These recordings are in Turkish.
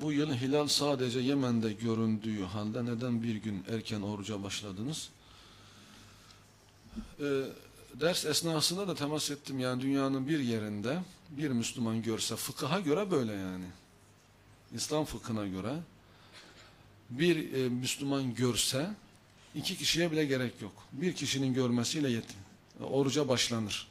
Bu yıl hilal sadece Yemen'de göründüğü halde neden bir gün erken oruca başladınız? Ders esnasında da temas ettim. Yani dünyanın bir yerinde bir Müslüman görse, fıkıha göre böyle yani. İslam fıkhına göre bir Müslüman görse 2 kişiye bile gerek yok. Bir kişinin görmesiyle yetin. Oruca başlanır.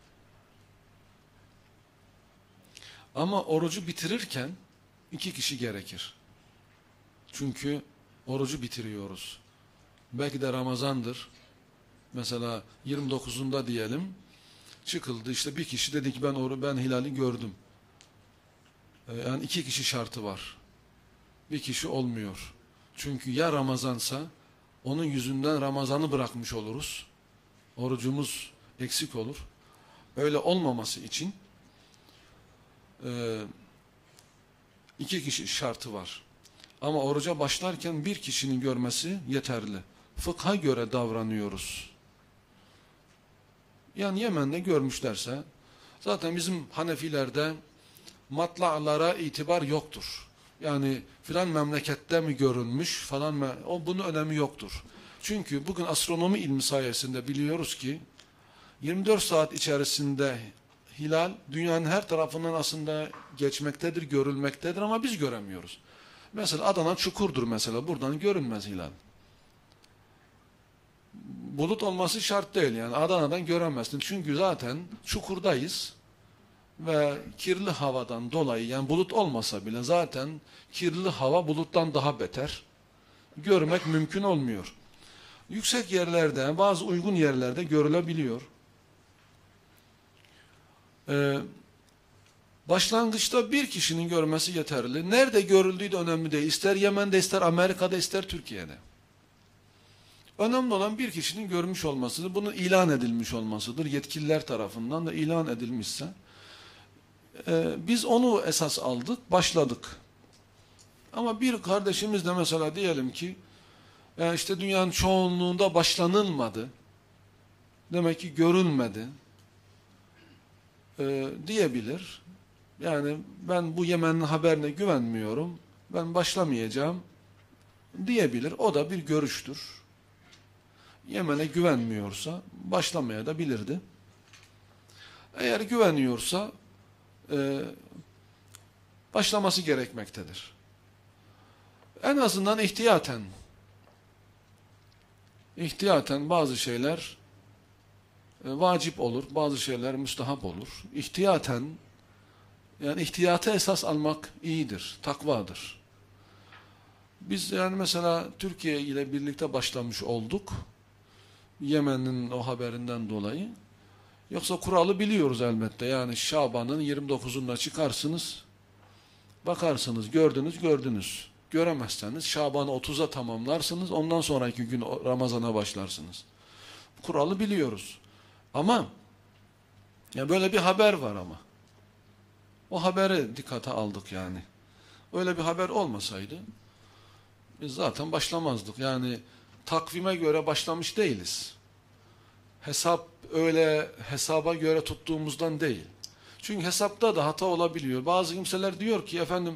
Ama orucu bitirirken 2 kişi gerekir. Çünkü orucu bitiriyoruz. Belki de Ramazan'dır. Mesela 29'unda diyelim çıkıldı, işte bir kişi dedi ki ben hilali gördüm. Yani 2 kişi şartı var. Bir kişi olmuyor. Çünkü ya Ramazansa onun yüzünden Ramazan'ı bırakmış oluruz. Orucumuz eksik olur. Öyle olmaması için 2 kişi şartı var. Ama oruca başlarken bir kişinin görmesi yeterli. Fıkha göre davranıyoruz. Yani Yemen'de görmüşlerse, zaten bizim Hanefilerde matla'lara itibar yoktur. Yani filan memlekette mi görünmüş falan bunun önemi yoktur. Çünkü bugün astronomi ilmi sayesinde biliyoruz ki 24 saat içerisinde hilal dünyanın her tarafından aslında geçmektedir, görülmektedir ama biz göremiyoruz. Mesela Adana çukurdur mesela, buradan görünmez hilal. Bulut olması şart değil, yani Adana'dan göremezsin. Çünkü zaten çukurdayız ve kirli havadan dolayı, yani bulut olmasa bile zaten kirli hava buluttan daha beter. Görmek mümkün olmuyor. Yüksek yerlerde, bazı uygun yerlerde görülebiliyor. Başlangıçta bir kişinin görmesi yeterli. Nerede görüldüğü de önemli değil. İster Yemen'de, ister Amerika'da, ister Türkiye'de. Önemli olan bir kişinin görmüş olmasıdır. Bunun ilan edilmiş olmasıdır. Yetkililer tarafından da ilan edilmişse. Biz onu esas aldık, başladık. Ama bir kardeşimiz de mesela diyelim ki işte dünyanın çoğunluğunda başlanılmadı. Demek ki görülmedi. Diyebilir. Yani ben bu Yemen'in haberine güvenmiyorum. Ben başlamayacağım diyebilir. O da bir görüştür. Yemen'e güvenmiyorsa başlamaya da bilirdi. Eğer güveniyorsa başlaması gerekmektedir. En azından ihtiyaten bazı şeyler vacip olur, bazı şeyler müstahap olur. Yani ihtiyatı esas almak iyidir, takvadır. Biz yani mesela Türkiye ile birlikte başlamış olduk. Yemen'in o haberinden dolayı. Yoksa kuralı biliyoruz elbette. Yani Şaban'ın 29'unda çıkarsınız, bakarsınız, gördünüz. Göremezseniz Şaban'ı 30'a tamamlarsınız, ondan sonraki gün Ramazan'a başlarsınız. Kuralı biliyoruz. Ama ya böyle bir haber var ama. O haberi dikkate aldık yani. Öyle bir haber olmasaydı biz zaten başlamazdık. Yani takvime göre başlamış değiliz. Hesaba göre tuttuğumuzdan değil. Çünkü hesapta da hata olabiliyor. Bazı kimseler diyor ki efendim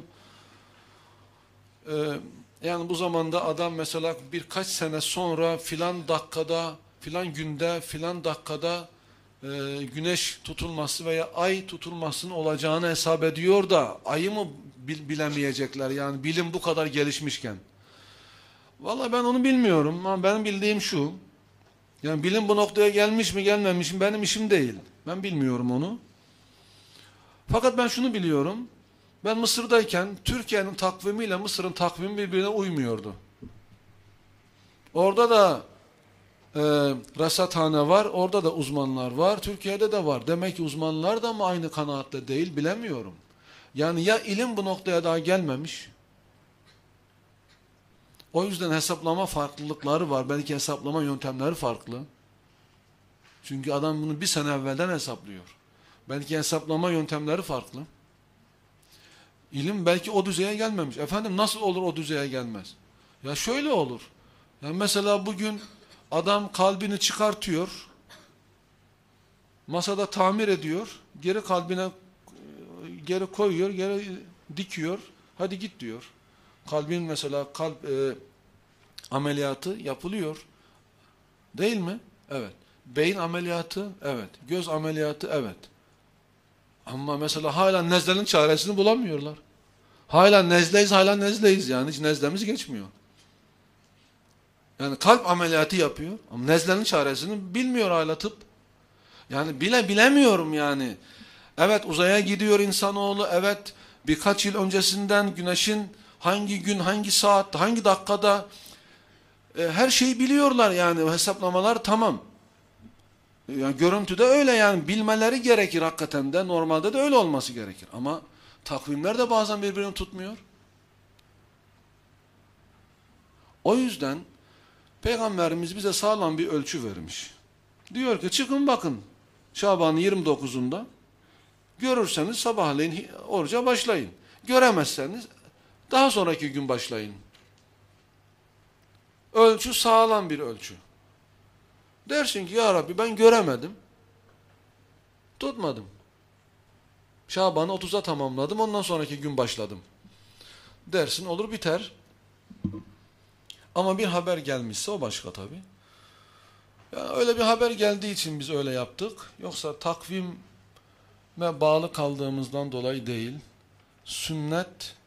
yani bu zamanda adam mesela birkaç sene sonra filan dakikada, filan günde, filan dakikada güneş tutulması veya ay tutulmasının olacağını hesap ediyor da ayı mı bilemeyecekler, yani bilim bu kadar gelişmişken. Vallahi ben onu bilmiyorum ama benim bildiğim şu, yani bilim bu noktaya gelmiş mi gelmemiş mi benim işim değil. Ben bilmiyorum onu. Fakat ben şunu biliyorum, ben Mısır'dayken Türkiye'nin takvimiyle Mısır'ın takvimi birbirine uymuyordu. Orada da rasathane var, orada da uzmanlar var, Türkiye'de de var. Demek ki uzmanlar da mı aynı kanaatte değil, bilemiyorum. Yani ya ilim bu noktaya daha gelmemiş, o yüzden hesaplama farklılıkları var, belki hesaplama yöntemleri farklı. Çünkü adam bunu bir sene evvelden hesaplıyor. Belki hesaplama yöntemleri farklı. İlim belki o düzeye gelmemiş. Efendim nasıl olur o düzeye gelmez? Ya şöyle olur. Yani mesela bugün adam kalbini çıkartıyor, masada tamir ediyor, geri kalbine geri koyuyor, geri dikiyor. Hadi git diyor. Kalbin mesela kalp ameliyatı yapılıyor. Değil mi? Evet. Beyin ameliyatı, evet. Göz ameliyatı, evet. Ama mesela hala nezlenin çaresini bulamıyorlar. Hala nezleyiz yani hiç nezlemiz geçmiyor. Yani kalp ameliyatı yapıyor ama nezlenin çaresini bilmiyor hala tıp. Yani bilemiyorum yani. Evet, uzaya gidiyor insanoğlu, evet, birkaç yıl öncesinden güneşin hangi gün, hangi saatte, hangi dakikada her şeyi biliyorlar yani, hesaplamalar tamam. Yani görüntüde öyle, yani bilmeleri gerekir hakikaten de, normalde de öyle olması gerekir. Ama takvimler de bazen birbirini tutmuyor. O yüzden Peygamberimiz bize sağlam bir ölçü vermiş. Diyor ki çıkın bakın Şaban'ın 29'unda görürseniz sabahleyin oruca başlayın. Göremezseniz daha sonraki gün başlayın. Ölçü sağlam bir ölçü. Dersin ki ya Rabbi ben göremedim. Tutmadım. Şaban'ı 30'a tamamladım, ondan sonraki gün başladım. Dersin olur biter. Ama bir haber gelmişse o başka tabii. Yani öyle bir haber geldiği için biz öyle yaptık. Yoksa takvime bağlı kaldığımızdan dolayı değil. Sünnet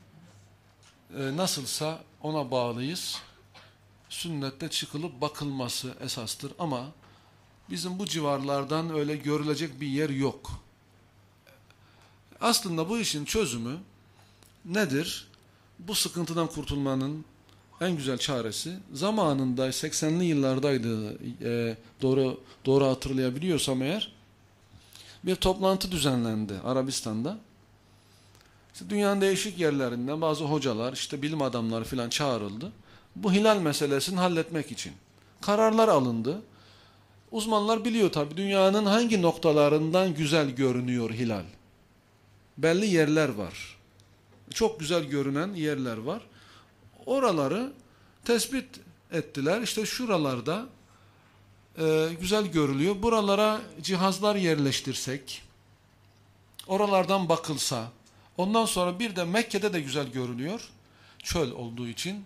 nasılsa ona bağlıyız. Sünnette çıkılıp bakılması esastır ama bizim bu civarlardan öyle görülecek bir yer yok. Aslında bu işin çözümü nedir? Bu sıkıntıdan kurtulmanın en güzel çaresi, zamanında 80'li yıllardaydı, doğru hatırlayabiliyorsam eğer, bir toplantı düzenlendi Arabistan'da. İşte dünyanın değişik yerlerinden bazı hocalar, işte bilim adamları filan çağrıldı. Bu hilal meselesini halletmek için. Kararlar alındı. Uzmanlar biliyor tabii dünyanın hangi noktalarından güzel görünüyor hilal. Belli yerler var. Çok güzel görünen yerler var. Oraları tespit ettiler. İşte şuralarda güzel görülüyor. Buralara cihazlar yerleştirsek, oralardan bakılsa, ondan sonra bir de Mekke'de de güzel görülüyor. Çöl olduğu için.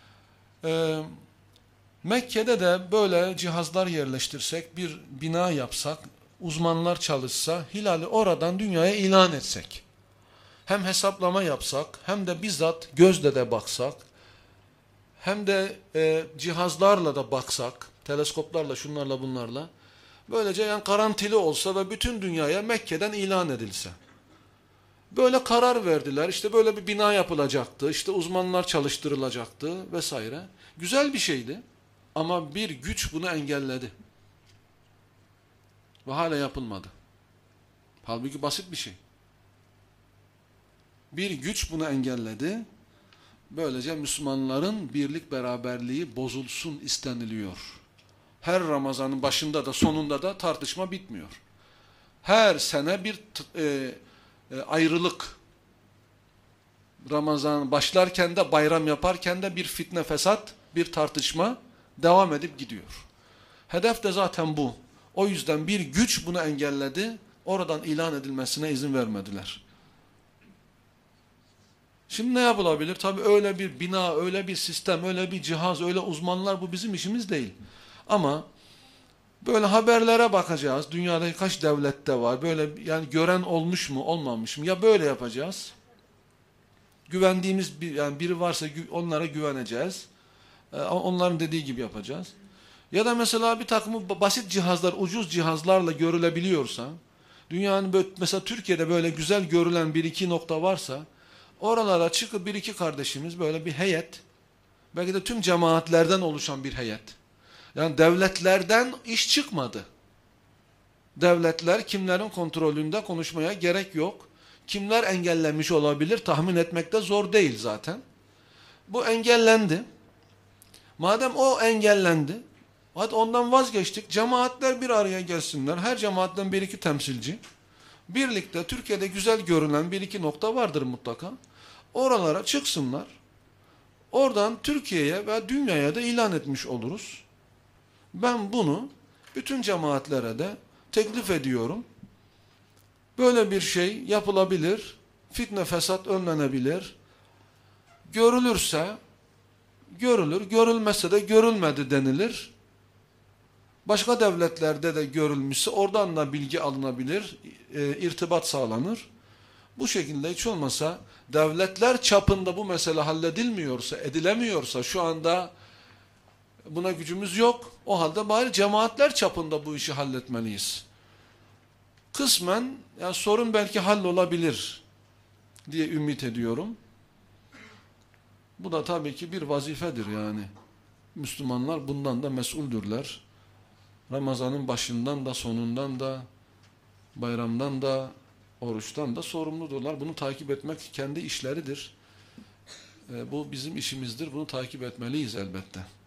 Mekke'de de böyle cihazlar yerleştirsek, bir bina yapsak, uzmanlar çalışsa, hilali oradan dünyaya ilan etsek. Hem hesaplama yapsak, hem de bizzat gözle de baksak, hem de cihazlarla da baksak, teleskoplarla, şunlarla bunlarla, böylece yani garantili olsa ve bütün dünyaya Mekke'den ilan edilse. Böyle karar verdiler, işte böyle bir bina yapılacaktı, işte uzmanlar çalıştırılacaktı vesaire. Güzel bir şeydi ama bir güç bunu engelledi. Ve hala yapılmadı. Halbuki basit bir şey. Bir güç bunu engelledi. Böylece Müslümanların birlik beraberliği bozulsun isteniliyor. Her Ramazan'ın başında da sonunda da tartışma bitmiyor. Her sene bir ayrılık. Ramazan başlarken de, bayram yaparken de bir fitne fesat, bir tartışma devam edip gidiyor. Hedef de zaten bu. O yüzden bir güç bunu engelledi. Oradan ilan edilmesine izin vermediler. Şimdi ne yapılabilir? Tabii öyle bir bina, öyle bir sistem, öyle bir cihaz, öyle uzmanlar, bu bizim işimiz değil. Ama böyle haberlere bakacağız. Dünyada kaç devlette var? Böyle yani gören olmuş mu, olmamış mı? Ya böyle yapacağız. Güvendiğimiz yani biri varsa onlara güveneceğiz. Onların dediği gibi yapacağız. Ya da mesela bir takım basit cihazlar, ucuz cihazlarla görülebiliyorsa, dünyanın böyle, mesela Türkiye'de böyle güzel görülen bir iki nokta varsa, oralara çıkıp bir iki kardeşimiz böyle bir heyet, belki de tüm cemaatlerden oluşan bir heyet. Yani devletlerden iş çıkmadı. Devletler kimlerin kontrolünde konuşmaya gerek yok. Kimler engellenmiş olabilir tahmin etmekte zor değil zaten. Bu engellendi. Madem o engellendi, hadi ondan vazgeçtik. Cemaatler bir araya gelsinler. Her cemaatten bir iki temsilci. Birlikte Türkiye'de güzel görünen bir iki nokta vardır mutlaka. Oralara çıksınlar. Oradan Türkiye'ye ve dünyaya da ilan etmiş oluruz. Ben bunu bütün cemaatlere de teklif ediyorum. Böyle bir şey yapılabilir. Fitne fesat önlenebilir. Görülürse görülür, görülmezse de görülmedi denilir. Başka devletlerde de görülmüşse oradan da bilgi alınabilir, irtibat sağlanır. Bu şekilde hiç olmasa devletler çapında bu mesele halledilmiyorsa, edilemiyorsa, şu anda buna gücümüz yok. O halde bari cemaatler çapında bu işi halletmeliyiz. Kısmen yani sorun belki hallolabilir diye ümit ediyorum. Bu da tabii ki bir vazifedir yani. Müslümanlar bundan da mesuldürler. Ramazanın başından da sonundan da bayramdan da oruçtan da sorumludurlar. Bunu takip etmek kendi işleridir. Bu bizim işimizdir. Bunu takip etmeliyiz elbette.